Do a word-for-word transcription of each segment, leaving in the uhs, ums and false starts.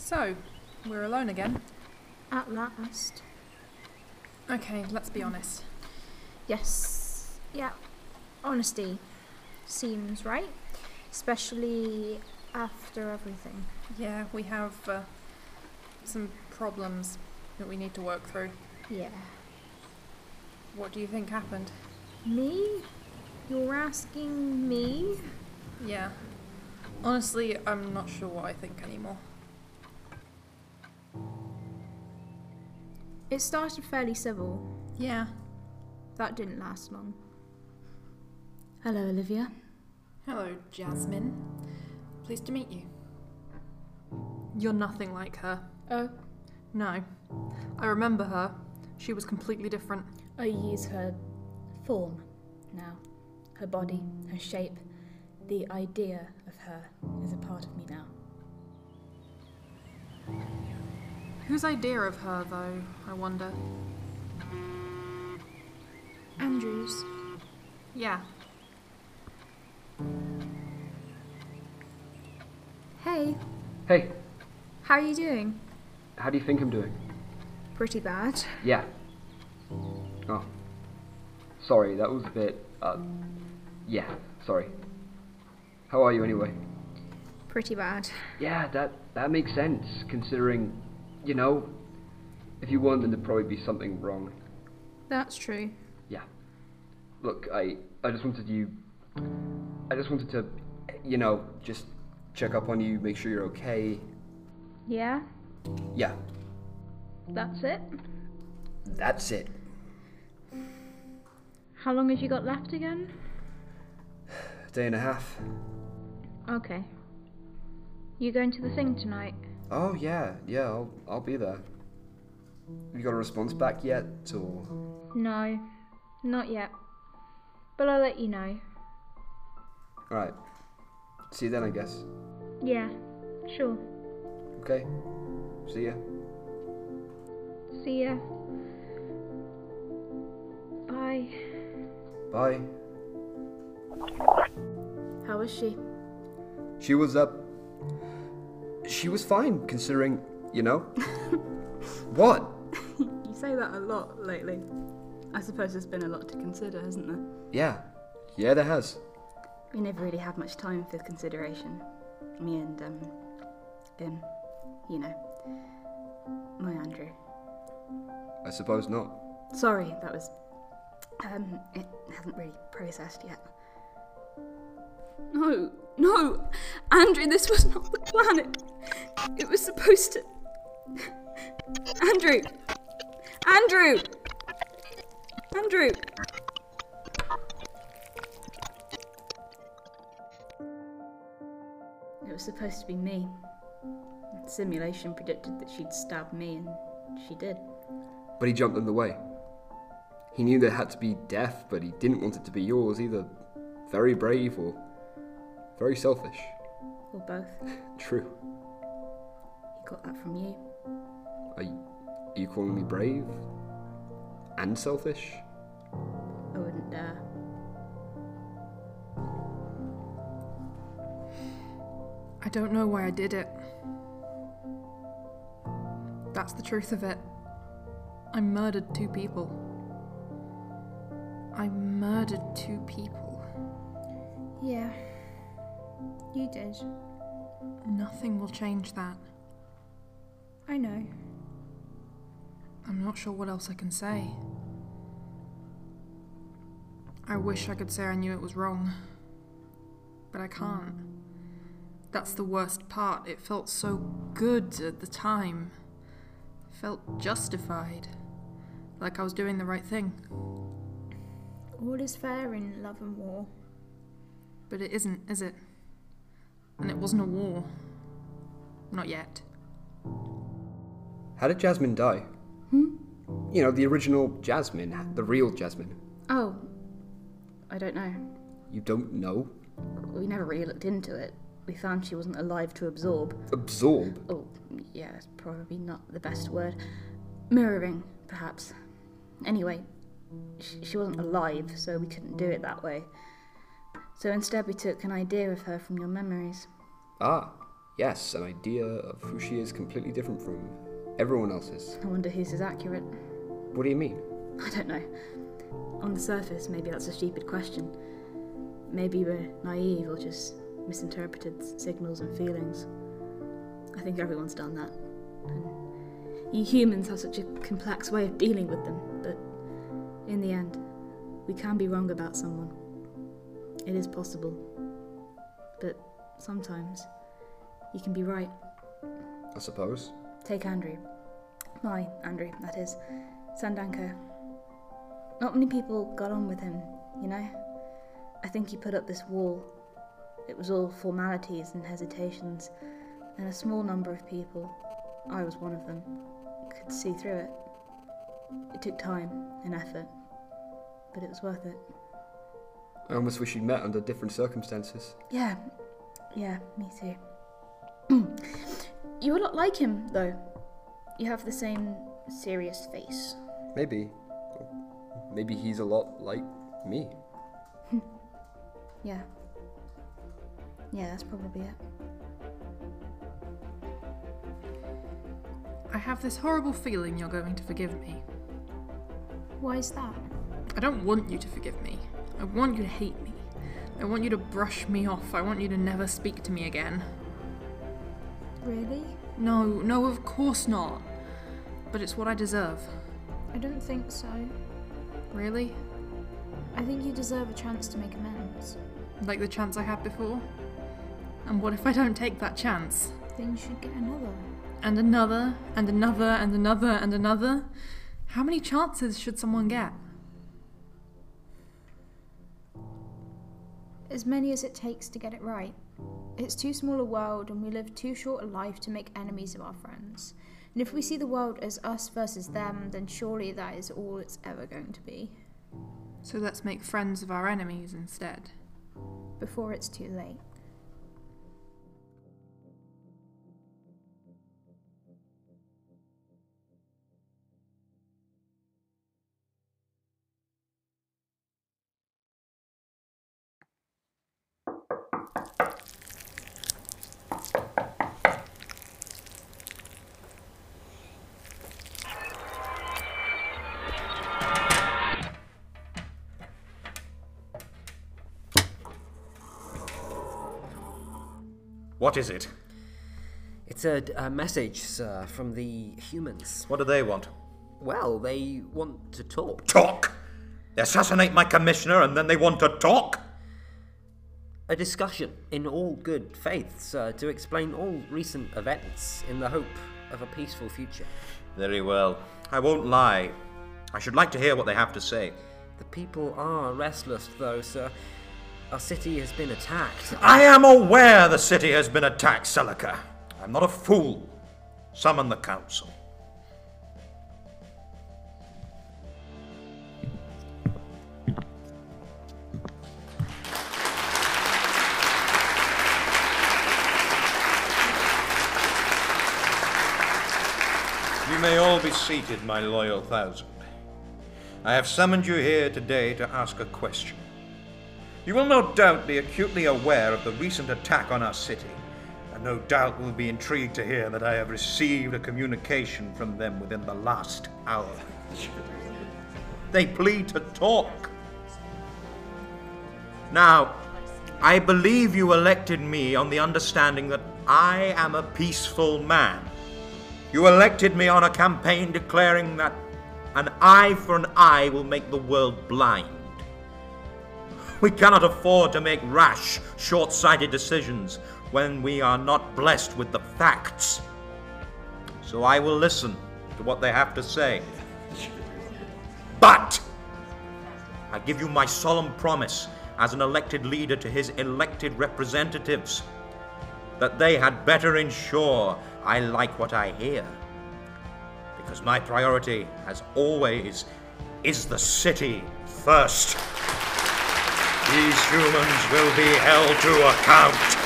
So, we're alone again. At last. Okay, let's be honest. Yes. Yeah. Honesty seems right. Especially after everything. Yeah, we have uh, some problems that we need to work through. Yeah. What do you think happened? Me? You're asking me? Yeah. Honestly, I'm not sure what I think anymore. It started fairly civil. Yeah. That didn't last long. Hello, Olivia. Hello, Jasmine. Pleased to meet you. You're nothing like her. Oh? No. I remember her. She was completely different. I use her form now. Her body, her shape. The idea of her is a part of me now. Whose idea of her, though, I wonder? Andrew's. Yeah. Hey, Hey, how are you doing? how do you think I'm doing? Pretty bad. Yeah. Oh. Sorry, that was a bit, uh, yeah, sorry. How are you anyway? Pretty bad. Yeah, that, that makes sense, considering, you know, if you weren't, then there'd probably be something wrong. That's true. Yeah. Look, I, I just wanted you, I just wanted to, you know, just check up on you, make sure you're okay. Yeah? Yeah, That's it? that's it. How long have you got left again? Day and a half. Okay. You going to the thing tonight? Oh yeah, yeah, I'll, I'll be there. Have you got a response back yet, or? No, not yet. But I'll let you know. Alright. See you then, I guess. Yeah, sure. Okay. See ya. See ya. Bye. Bye. How was she? She was, uh... She was fine, considering, you know? What? You say that a lot lately. I suppose there's been a lot to consider, hasn't there? Yeah. Yeah, there has. We never really had much time for consideration. Me and, um, him. You know. My Andrew. I suppose not. Sorry, that was... Um, it hasn't really processed yet. No, no! Andrew, this was not the plan. It, it was supposed to... Andrew! Andrew! Andrew! It was supposed to be me. Simulation predicted that she'd stab me, and she did. But he jumped in the way. He knew there had to be death, but he didn't want it to be yours either. Very brave or very selfish. Or both. True. He got that from you. Are you, are you calling me brave? And selfish? I wouldn't dare. I don't know why I did it. That's the truth of it. I murdered two people. I murdered two people. Yeah. You did. Nothing will change that. I know. I'm not sure what else I can say. I wish I could say I knew it was wrong. But I can't. That's the worst part. It felt so good at the time. It felt justified. Like I was doing the right thing. All is fair in love and war. But it isn't, is it? And it wasn't a war. Not yet. How did Jasmine die? Hmm? You know, the original Jasmine, the real Jasmine. Oh. I don't know. You don't know? We never really looked into it. We found she wasn't alive to absorb. Absorb? Oh, yeah, it's probably not the best word. Mirroring, perhaps. Anyway, sh- she wasn't alive, so we couldn't do it that way. So instead we took an idea of her from your memories. Ah, Yes, an idea of who she is completely different from everyone else's. I wonder whose is accurate. What do you mean? I don't know. On the surface, maybe that's a stupid question. Maybe we're naive or just misinterpreted signals and feelings. I think everyone's done that. And you humans have such a complex way of dealing with them, but in the end, we can be wrong about someone. It is possible. But sometimes, you can be right. I suppose. Take Andrew. My Andrew, that is. Sandanko. Not many people got on with him, you know? I think he put up this wall. It was all formalities and hesitations, and a small number of people, I was one of them, could see through it. It took time and effort, but it was worth it. I almost wish you'd met under different circumstances. Yeah, yeah, me too. You're a lot like him, though. You have the same serious face. Maybe. Maybe he's a lot like me. Yeah. Yeah, that's probably it. I have this horrible feeling you're going to forgive me. Why is that? I don't want you to forgive me. I want you to hate me. I want you to brush me off. I want you to never speak to me again. Really? No, no, of course not. But it's what I deserve. I don't think so. Really? I think you deserve a chance to make amends. Like the chance I had before? And what if I don't take that chance? Then you should get another. And another, and another, and another, and another? How many chances should someone get? As many as it takes to get it right. It's too small a world, and we live too short a life to make enemies of our friends. And if we see the world as us versus them, then surely that is all it's ever going to be. So let's make friends of our enemies instead. Before it's too late. What is it? It's a, a message, sir, from the humans. What do they want? Well, they want to talk. Talk? They assassinate my commissioner and then they want to talk? A discussion in all good faith, sir, to explain all recent events in the hope of a peaceful future. Very well. I won't lie. I should like to hear what they have to say. The people are restless, though, sir. Our city has been attacked. I am aware the city has been attacked, Celica. I'm not a fool. Summon the council. You may all be seated, my loyal thousand. I have summoned you here today to ask a question. You will no doubt be acutely aware of the recent attack on our city, and no doubt will be intrigued to hear that I have received a communication from them within the last hour. They plead to talk. Now, I believe you elected me on the understanding that I am a peaceful man. You elected me on a campaign declaring that an eye for an eye will make the world blind. We cannot afford to make rash, short-sighted decisions when we are not blessed with the facts. So I will listen to what they have to say. But I give you my solemn promise as an elected leader to his elected representatives that they had better ensure I like what I hear. Because my priority, as always, is the city first. These humans will be held to account.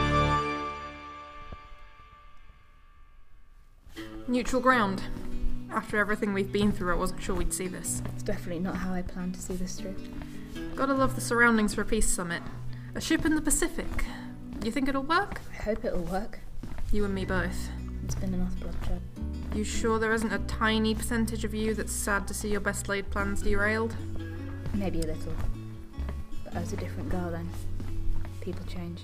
Neutral ground. After everything we've been through, I wasn't sure we'd see this. It's definitely not how I planned to see this through. Gotta love the surroundings for a peace summit. A ship in the Pacific. You think it'll work? I hope it'll work. You and me both. It's been enough bloodshed. You sure there isn't a tiny percentage of you that's sad to see your best laid plans derailed? Maybe a little. But I was a different girl then. People change.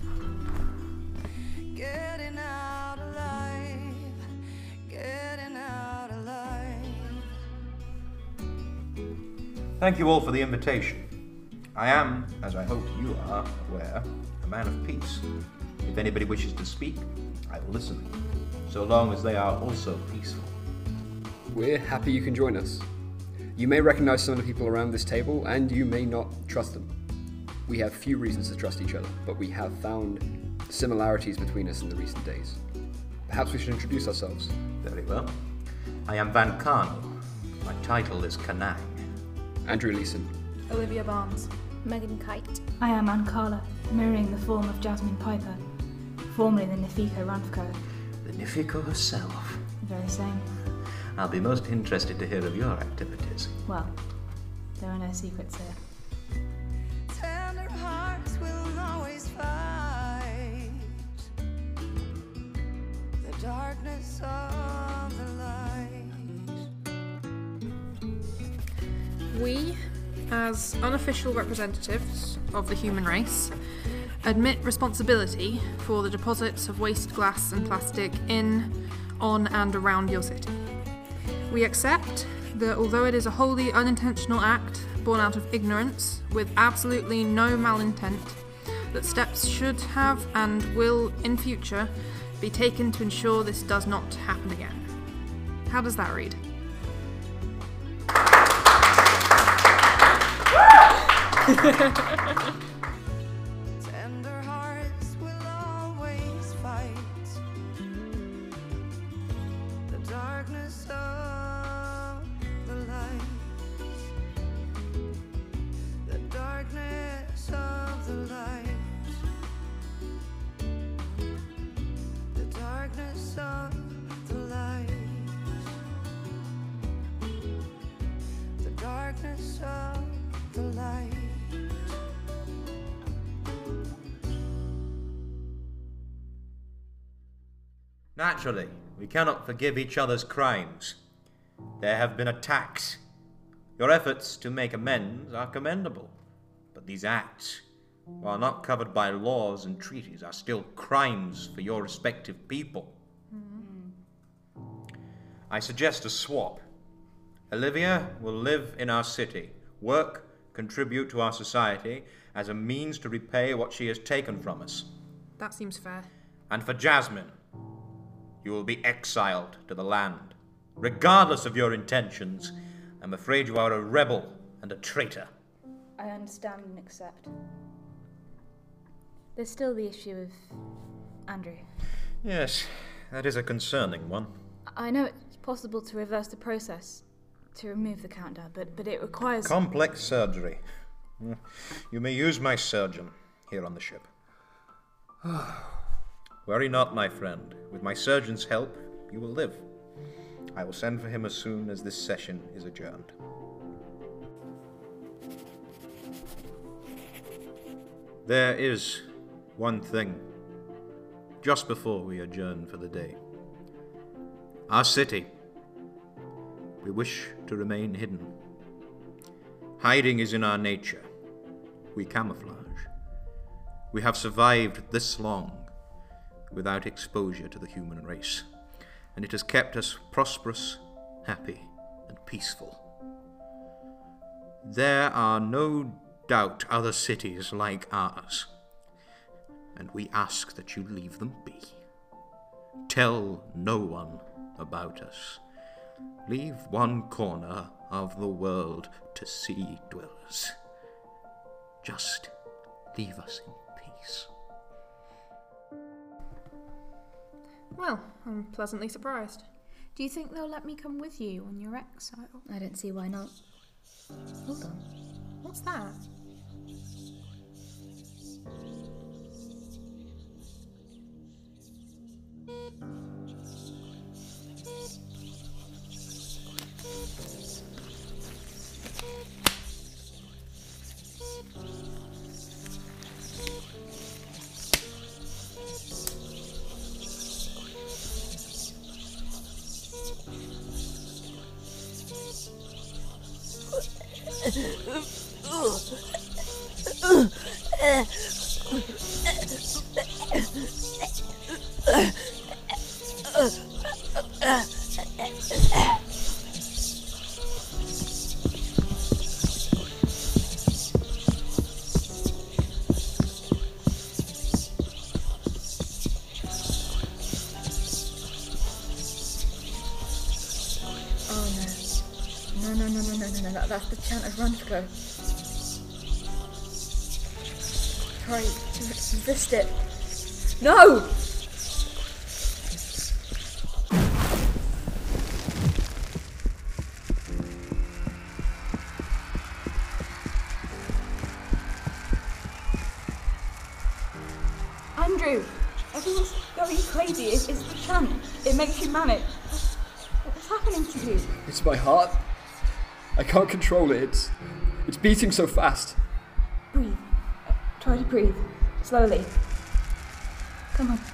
Getting out alive, getting out alive. Thank you all for the invitation. I am, as I hope you are aware, a man of peace. If anybody wishes to speak, I will listen, so long as they are also peaceful. We're happy you can join us. You may recognize some of the people around this table, and you may not trust them. We have few reasons to trust each other, but we have found similarities between us in the recent days. Perhaps we should introduce ourselves. Very well. I am Van Carnel. My title is Kanang. Andrew Leeson. Olivia Barnes. Megan Kite. I am Ankala, mirroring the form of Jasmine Piper, formerly the Nifiko Ranfko. The Nifiko herself. The very same. I'll be most interested to hear of your activities. Well, there are no secrets here. Tender hearts will always fight the darkness of the light. We, as unofficial representatives of the human race, admit responsibility for the deposits of waste glass and plastic in, on and around your city. We accept that although it is a wholly unintentional act born out of ignorance with absolutely no malintent, that steps should have and will in future be taken to ensure this does not happen again. How does that read? Tender hearts will always fight the darkness of the light. The darkness of the light. The darkness of the light. The darkness of the light. Naturally, we cannot forgive each other's crimes. There have been attacks. Your efforts to make amends are commendable, but these acts, while not covered by laws and treaties, are still crimes for your respective people. Mm-hmm. I suggest a swap. Olivia will live in our city, work, contribute to our society as a means to repay what she has taken from us. That seems fair. And for Jasmine, you will be exiled to the land. Regardless of your intentions, I'm afraid you are a rebel and a traitor. I understand and accept. There's still the issue of Andrew. Yes, that is a concerning one. I know it's possible to reverse the process, to remove the countdown, but, but it requires... Complex surgery. You may use my surgeon here on the ship. Worry not, my friend. With my surgeon's help, you will live. I will send for him as soon as this session is adjourned. There is one thing, just before we adjourn for the day. Our city. We wish to remain hidden. Hiding is in our nature. We camouflage. We have survived this long without exposure to the human race, and it has kept us prosperous, happy, and peaceful. There are no doubt other cities like ours, and we ask that you leave them be. Tell no one about us. Leave one corner of the world to sea dwellers. Just leave us in peace. Well, I'm pleasantly surprised. Do you think they'll let me come with you on your exile? I don't see why not. Hold on. What's that? No, no, no, no, no, no, no, that, that's the chant of Ranfko. Try to resist it. No! Andrew, everyone's going crazy. It's, it's the chant. It makes you manic. What's happening to you? It's my heart. I can't control it. It's, it's beating so fast. Breathe. Uh, try to breathe. Slowly. Come on.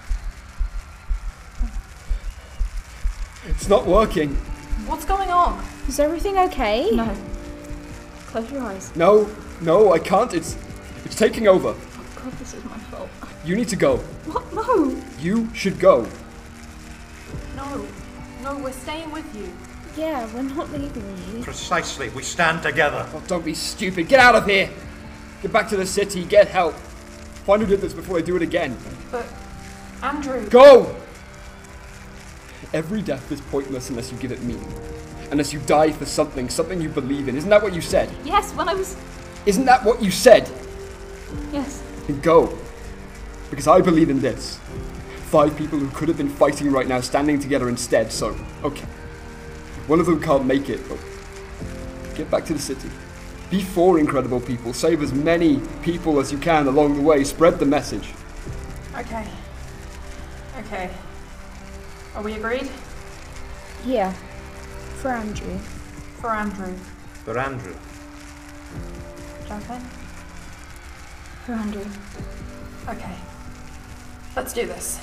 It's not working. What's going on? Is everything okay? No. Close your eyes. No, no, I can't. It's, it's taking over. Oh God, this is my fault. You need to go. What? No! You should go. No. No, we're staying with you. Yeah, we're not leaving you. Precisely. We stand together. Oh, don't be stupid. Get out of here. Get back to the city. Get help. Find who did this before they do it again. But, Andrew... Go! Every death is pointless unless you give it meaning. Unless you die for something, something you believe in. Isn't that what you said? Yes, when I was... Isn't that what you said? Yes. Then go. Because I believe in this. Five people who could have been fighting right now standing together instead, so, okay. One of them can't make it, but get back to the city. Be for incredible people. Save as many people as you can along the way. Spread the message. Okay. Okay. Are we agreed? Yeah. For Andrew. For Andrew. For Andrew. Jasmine? For Andrew. Okay. Let's do this.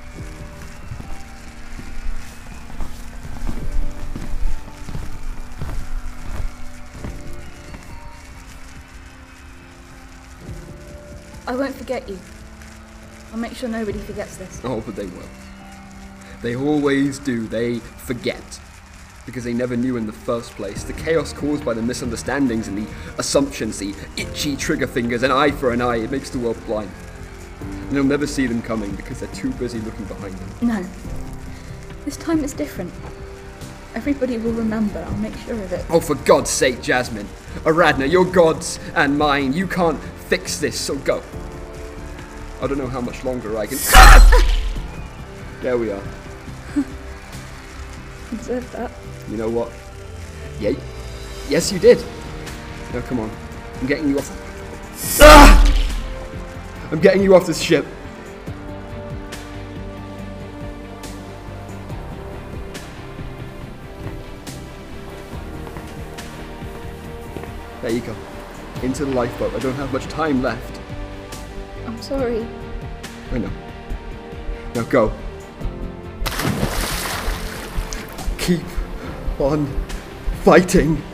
I won't forget you. I'll make sure nobody forgets this. Oh, but they will. They always do. They forget. Because they never knew in the first place. The chaos caused by the misunderstandings and the assumptions, the itchy trigger fingers, an eye for an eye, it makes the world blind. And they'll never see them coming because they're too busy looking behind them. No. This time it's different. Everybody will remember. I'll make sure of it. Oh, for God's sake, Jasmine. Aradna, you're God's and mine. You can't fix this, so go. I don't know how much longer I can... There we are. Observe that. You know what? Yeah. Yes, you did. Now, come on. I'm getting you off... Ah! I'm getting you off this ship. There you go. Into the lifeboat. I don't have much time left. I'm sorry. I know. Now go. Keep on fighting.